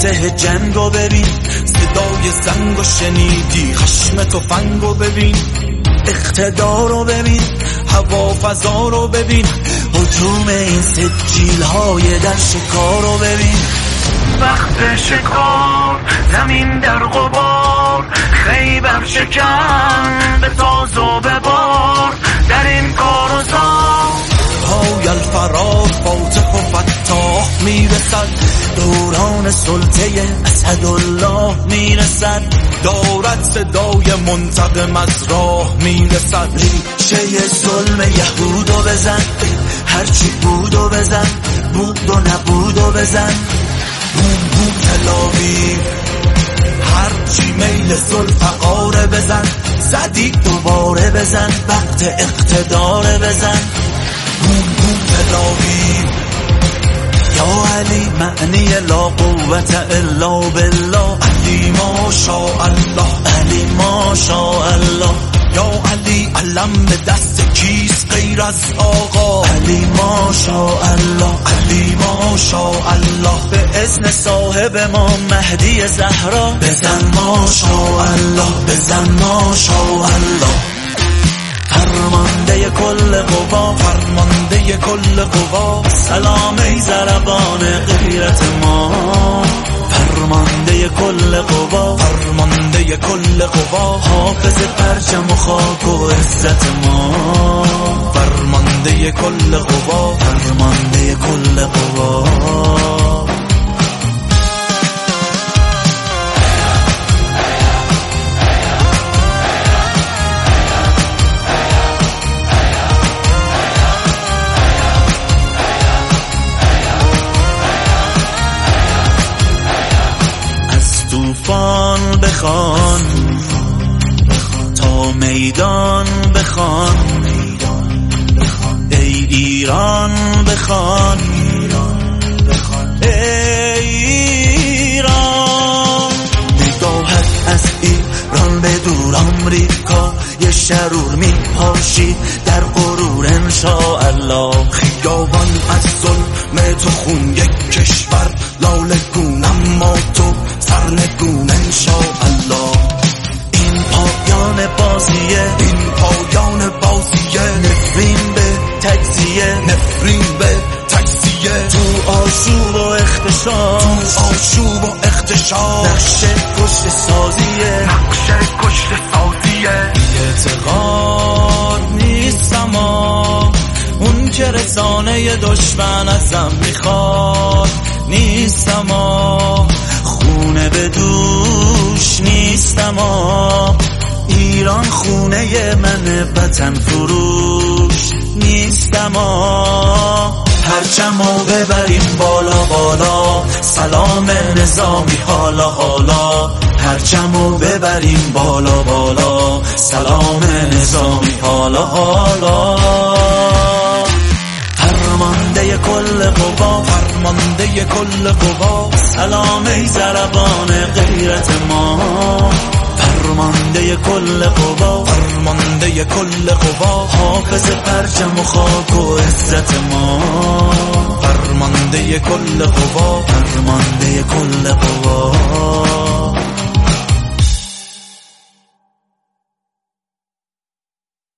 فاتح جنگو ببین، صدای زنگو شنیدی، خشم تفنگو ببین، اقتدارو ببین، هوا فضا رو ببین، هجوم این سجیل های در شکارو ببین. وقت شکار زمین در غبار، خیبر شکن به تاز و به بار، در این کار و زار پای الفرار فاتح و فتاح میرسد، دوران سلطه اسدالله میرسد، دارد صدای منتقم از راه میرسد. ریشه ظلم یهودو بزن، هرچی بودو بزن، بود و نبودو بزن، بوم بوم تلاویو، هرچی میل ذوالفقاره بزن، زدی دوباره بزن، وقت اقتداره بزن، بوم بوم تلاویو. یا علی معنی لا قوت الا بالله، علی ما شاء الله، علی ما شاء الله. یا علی علم به دست کیست غیر از آقا، علی ما شاء الله، علی ما شاء الله. به اذن صاحب ما مهدی زهرا، بزن ما شاء الله، بزن ما شاء الله. فرمانده کل قوا، فرمانده کل قوا، سلام ای زربان غیرت ما. فرمانده کل قوا، فرمانده کل قوا، حافظ پرچم و خاک و عزت ما. فرمانده کل قوا، فرمانده کل قوا. طوفان بخوان تا میدان بخوان، ای ایران بخوان، ای ایران. نگاهت از ایران به دور آمریکا، یه شرور میپاشید در غرور انشاءالله. خیابان از ظلم تو خون یک کشور لاله گون، اما تو سرنگون انشاءالله. این پایان بازیه، این پایان بازیه، نفرین به تجزیه، نفرین به تجزیه، تو آشوب و اختشاش، تو آشوب و اختشاش، نقشه کشت سازیه، نقشه کشت سازیه. اعتقاد نیستم اون که رسانه دشمن ازم میخواد، نیستم خونه به دوش، نیستم ایران خونه من وطن فروش، نیستم پرچمو ببریم بالا بالا، سلام نظامی حالا حالا. پرچمو ببریم بالا بالا، سلام نظامی حالا حالا. فرمانده کل قوا، فرمانده کل قوا، سلام ای زربان غیرت ما. فرمانده کل قوا، فرمانده کل قوا، حافظ پرچم و خاک و عزت ما. فرمانده کل قوا، فرمانده کل قوا.